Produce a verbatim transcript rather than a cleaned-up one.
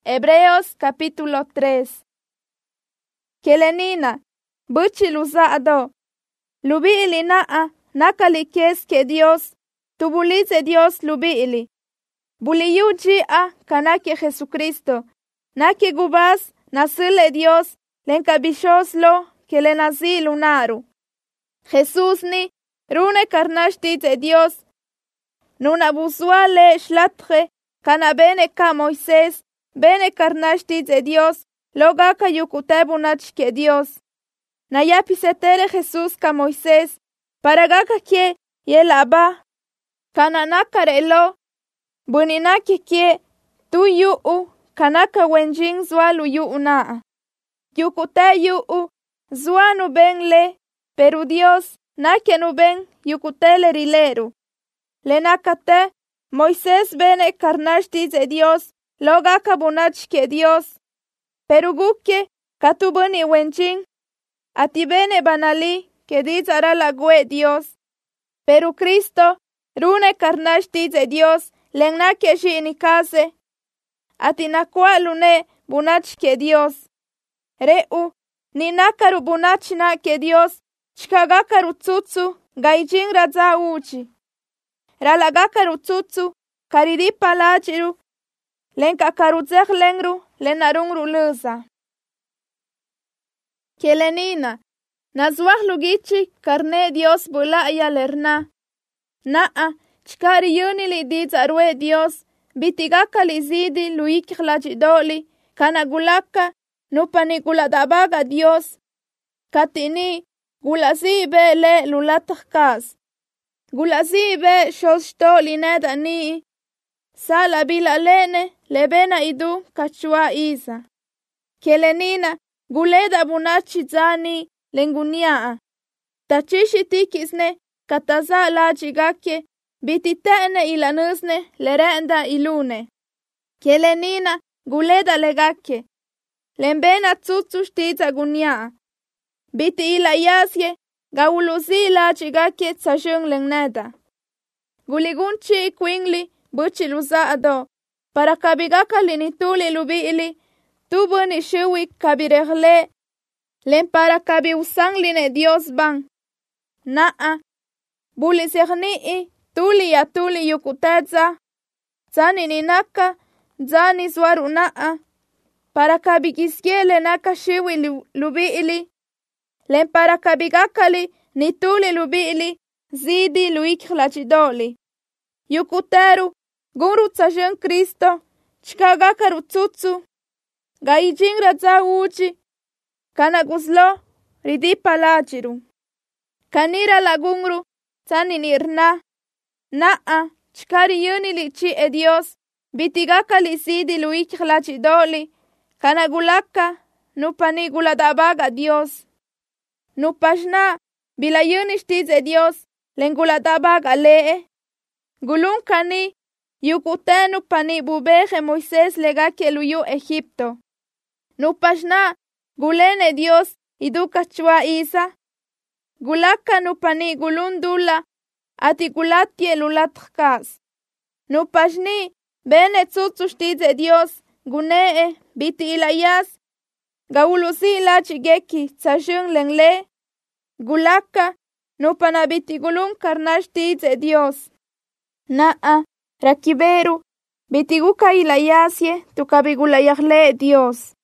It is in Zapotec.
Hebreos capítulo tres. Kelenina, buchi luzado. Lubiili naa, nakali keske Dios, tubulize Dios lubiili. Buliyuji a kanake Jesucristo, nake gubas nasile Dios, lenkabishoslo kelenasi lunaru. Jesús ni, rune karnashti de Dios, nuna busuale shlatre, kana bene ka Moisés, bene karnashti de Dios, logaka yukutebunach que Dios. Nayapisetere Jesús ka Moisés, paragaka kie yelaba, kananaka relo, buninaki kie tu yuu, kanaka wenjing zwalu yuu naa. Yukute yuu, zwanu benle, pero Dios, nake nu ben yukutele rileru. Lenakate, Moisés bene karnashti de Dios, logaka bunach que Dios. Pero guke, katubuni wenjing, ati bene banali, que dizara la gue Dios. Pero Cristo, rune karnashti de Dios, lenake shinikase. Ati nakwa lune bunach que Dios. Reu, ni nakaru bunach na que Dios, chkagakaru tsutsu, gaijing raza uchi. Ralagakaru tsutsu, karidi palachiru, lenkakaru zeh lengru, lenarungru luza. Kelenina, nazwah lugichi karne Dios bula ya lerna. Naa, chkari yunili dizarwe Dios, bitigaka li zidi luiki chlajidoli, kanagulaka, nupani guladabaga Dios. Katini, gulazi be le lulatahkas. Gulazi be shostoli neda ni. Sala bila lene, lebena idu kachua isa. Kelenina, guleda bunachi zani, lengunia. Tachishi tikisne, kataza la jigake, bititene ilanusne, lerenda ilune. Kelenina, guleda legake. Lembena tsutsu shtiza gunia. Biti ila yasye, gauluzi la jigake tsashung lengneda. Guligunchi kwingli, buchi luzado, para kabigaka linituli lubiili, tubu ni shiwi kabiregle, len para kabi usang line Dios bang. Naa, buli sehnii, tuli ya tuli yukutadza, zani ni naka, zani zwaru naa, para kabigiskiele naka shiwi lubiili, len para kabigakali ni tuli lubiili, zidi luikhlachidoli. Yukuteru, guru tsajun Kristo, chkagakaru tsutsu, gaijing raza uchi, kanaguzlo, ridi palachiru. Kanira lagungru, tani nirna, naa, chkari yunili chi e Dios, bitigaka li sidi luiki chlachidoli, kanagulaka, nupani guladabaga Dios. Nupashna, bila yunishtiz e Dios, lenguladabaga lee. Gulun kani, yukutenu pani bubeje Moisés legake luyu Egipto. Nupashna, gulene Dios iduka chua isa. Gulaka nupani gulun dula, ati gulatie lulatkas. Nupashni, bene tsutsushtize Dios, gunee, biti ilayas. Gaulusi la chigeki, tsashung lengle. Gulaka, nupana biti gulun karnashtize Dios. Naa, rakiberu, bitiguka ilayasye, tukabigulayakle Dios.